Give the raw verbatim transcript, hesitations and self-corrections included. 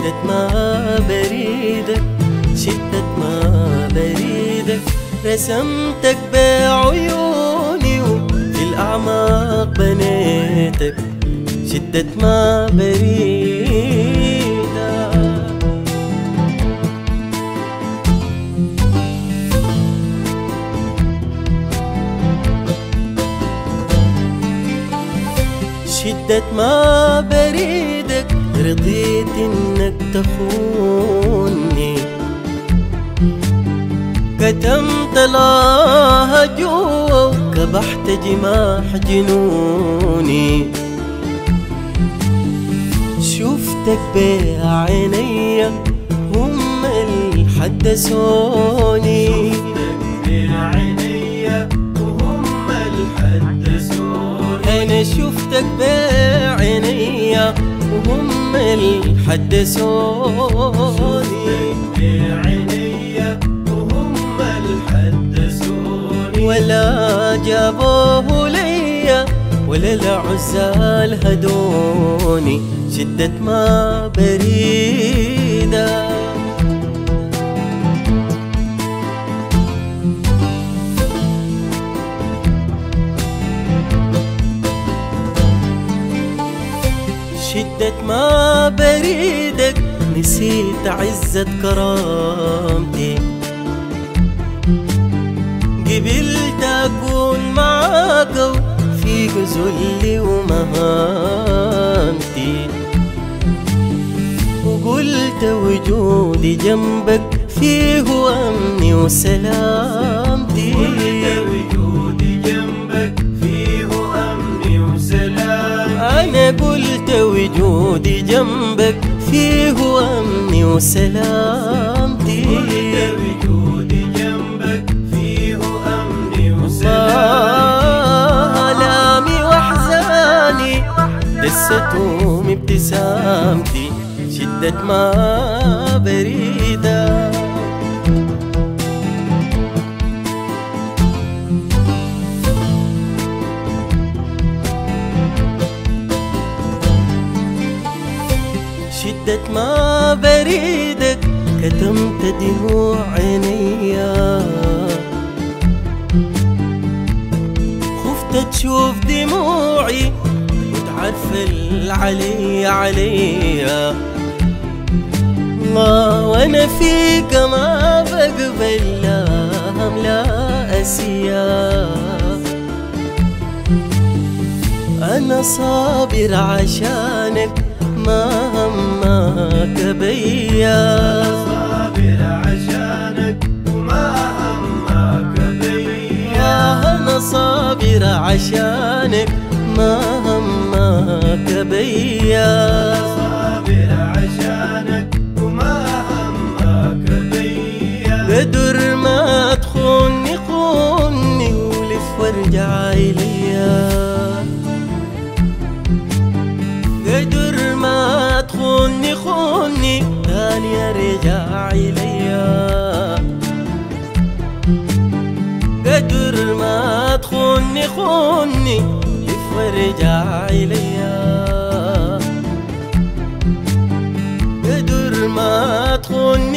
شدة ما بريدك، شدة ما بريدك، رسمتك بعيوني وفي الأعماق بنيتك. شدة ما بريدك، شدة ما بريدك، رضيت انك تخوني، كتمت الله جوا وكبحت جماح جنوني. شفتك بعينيا هم اللي حدثوني، أنا شفتك بعينيا وهم اللي حدثوني، ولا جابوه ليا ولا العزال هدوني. شدة ما بريدة، شدة ما بريدك، نسيت عزة كرامتي، قبلت أكون معاك في ذلي ومهانتي، وقلت وجودي جنبك فيه أمني وسلامتي، أنا قلت وجودي جنبك فيه أمني وسلامتي، آلامي وأحزاني دستهم ابتسامتي. شدة ما بريدة، شدة ما بريدك، كتمت دموع عينيا، خفت تشوف دموعي وتعرف العلي عليا. الله وانا فيك ما بقبل لا هم لا أسيا، أنا صابر عشانك ما همك بيا، صابر عشانك وما همك بيا، أنا صابر عشانك ما همك بيا، صابر عشانك وما همك بيا. قدر ما تخوني خوني ولف وارجع إليا، قدر ما تخوني خوني تاني ارجع إليا، قدر ما تخوني خوني لف وارجع إليا، قدر ما تخوني